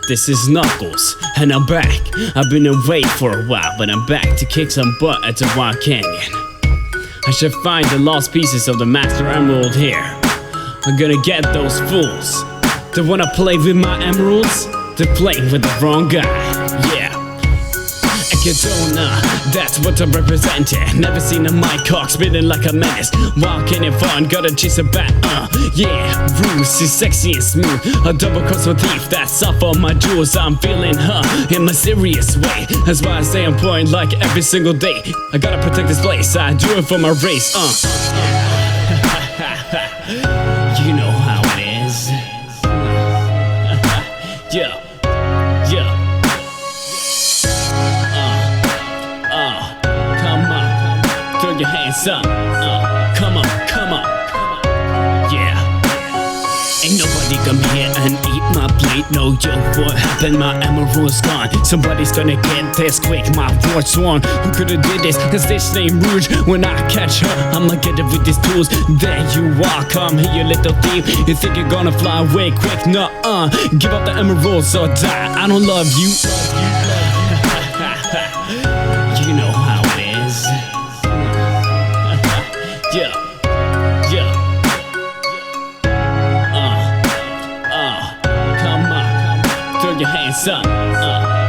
This is Knuckles, and I'm back. I've been away for a while, but I'm back to kick some butt at the Wild Canyon. I should find the lost pieces of the Master Emerald here. I'm gonna get those fools. They wanna play with my emeralds? They're playing with the wrong guy, yeah. Echidna, that's what I'm representing. Never seen a mic cock spitting like a menace. Walking in fun, gotta chase a bat, yeah. Bruce is sexy and smooth. A double cross with thief, that's off on my jewels. I'm feeling her in my serious way. That's why I stay on point like every single day. I gotta protect this place, I do it for my race, You know how it is. Yeah. Throw your hands up, come on, yeah. Ain't nobody come here and eat my plate. No joke, what happened? My emerald's gone. Somebody's gonna get this quick, my word sworn. Who could've did this? Cause this ain't Rouge. When I catch her, I'ma get it with these tools. There you are, come here you little thief. You think you're gonna fly away quick? Nuh-uh, give up the emeralds or die. I don't love you. You know how it is. Yeah. Come on, throw your hands up,